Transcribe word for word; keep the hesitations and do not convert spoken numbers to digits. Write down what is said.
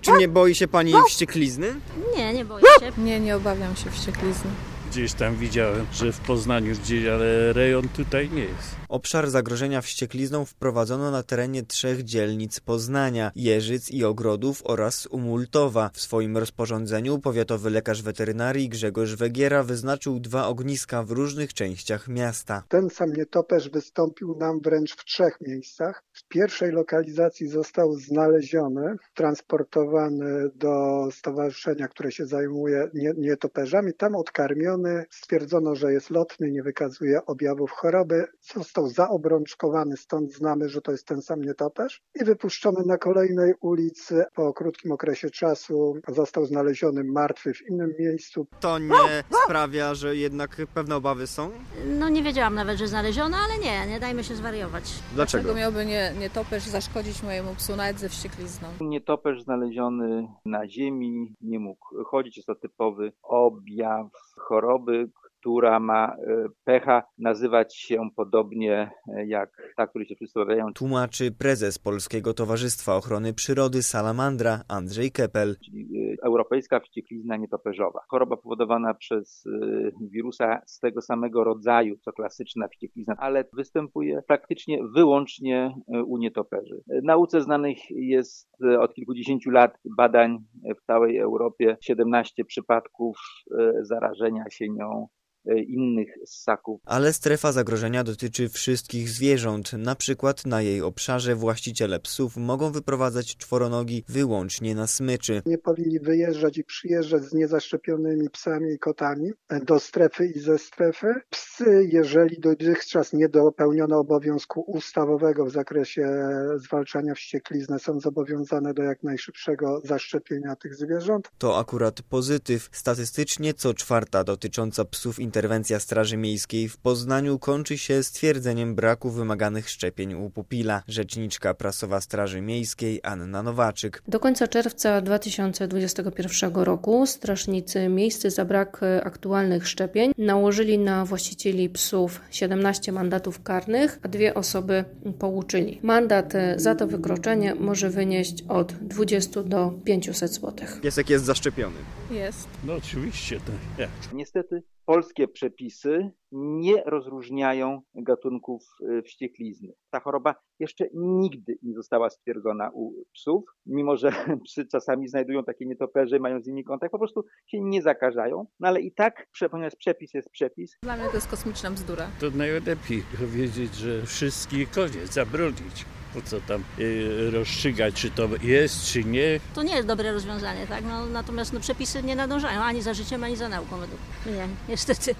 Czy nie boi się pani wścieklizny? Nie, nie boję się. Nie, nie obawiam się wścieklizny. Gdzieś tam widziałem, że w Poznaniu gdzieś, ale rejon tutaj nie jest. Obszar zagrożenia wścieklizną wprowadzono na terenie trzech dzielnic Poznania, Jeżyc i Ogrodów oraz Umultowa. W swoim rozporządzeniu powiatowy lekarz weterynarii Grzegorz Wegiera wyznaczył dwa ogniska w różnych częściach miasta. Ten sam nietoperz wystąpił nam wręcz w trzech miejscach. W pierwszej lokalizacji został znaleziony, transportowany do stowarzyszenia, które się zajmuje nietoperzami. Tam odkarmiony, stwierdzono, że jest lotny, nie wykazuje objawów choroby. Został zaobrączkowany, stąd znamy, że to jest ten sam nietoperz. I wypuszczony na kolejnej ulicy. Po krótkim okresie czasu został znaleziony martwy w innym miejscu. To nie sprawia, że jednak pewne obawy są? No nie wiedziałam nawet, że znaleziono, ale nie, nie dajmy się zwariować. Dlaczego? Dlaczego miałby nie, nietoperz zaszkodzić mojemu psu nawet ze wścieklizną? Nietoperz znaleziony na ziemi nie mógł chodzić. Jest to typowy objaw choroby, która ma pecha nazywać się podobnie jak ta, której się przysławiają. Tłumaczy prezes Polskiego Towarzystwa Ochrony Przyrody Salamandra Andrzej Kepel. Czyli europejska wścieklizna nietoperzowa. Choroba powodowana przez wirusa z tego samego rodzaju, co klasyczna wścieklizna, ale występuje praktycznie wyłącznie u nietoperzy. Nauce znanych jest od kilkudziesięciu lat badań w całej Europie siedemnaście przypadków zarażenia się nią innych ssaków. Ale strefa zagrożenia dotyczy wszystkich zwierząt. Na przykład na jej obszarze właściciele psów mogą wyprowadzać czworonogi wyłącznie na smyczy. Nie powinni wyjeżdżać i przyjeżdżać z niezaszczepionymi psami i kotami do strefy i ze strefy. Psy, jeżeli dotychczas nie dopełniono obowiązku ustawowego w zakresie zwalczania wścieklizny, są zobowiązane do jak najszybszego zaszczepienia tych zwierząt. To akurat pozytyw. Statystycznie co czwarta dotycząca psów interwencja Straży Miejskiej w Poznaniu kończy się stwierdzeniem braku wymaganych szczepień u pupila. Rzeczniczka prasowa Straży Miejskiej Anna Nowaczyk. Do końca czerwca dwa tysiące dwudziestego pierwszego roku strażnicy miejscy za brak aktualnych szczepień nałożyli na właścicieli psów siedemnaście mandatów karnych, a dwie osoby pouczyli. Mandat za to wykroczenie może wynieść od dwudziestu do pięciuset złotych. Piesek jest zaszczepiony. Jest. No oczywiście, to jak? Niestety polskie przepisy nie rozróżniają gatunków wścieklizny. Ta choroba jeszcze nigdy nie została stwierdzona u psów, mimo że psy czasami znajdują takie nietoperze, mają z nimi kontakt, po prostu się nie zakażają, no ale i tak, ponieważ przepis jest przepis. Dla mnie to jest kosmiczna bzdura. To najlepiej powiedzieć, że wszystkich koniec, zabronić. Po co tam y, rozstrzygać, czy to jest, czy nie. To nie jest dobre rozwiązanie, tak? No, natomiast no, przepisy nie nadążają ani za życiem, ani za nauką według mnie, niestety.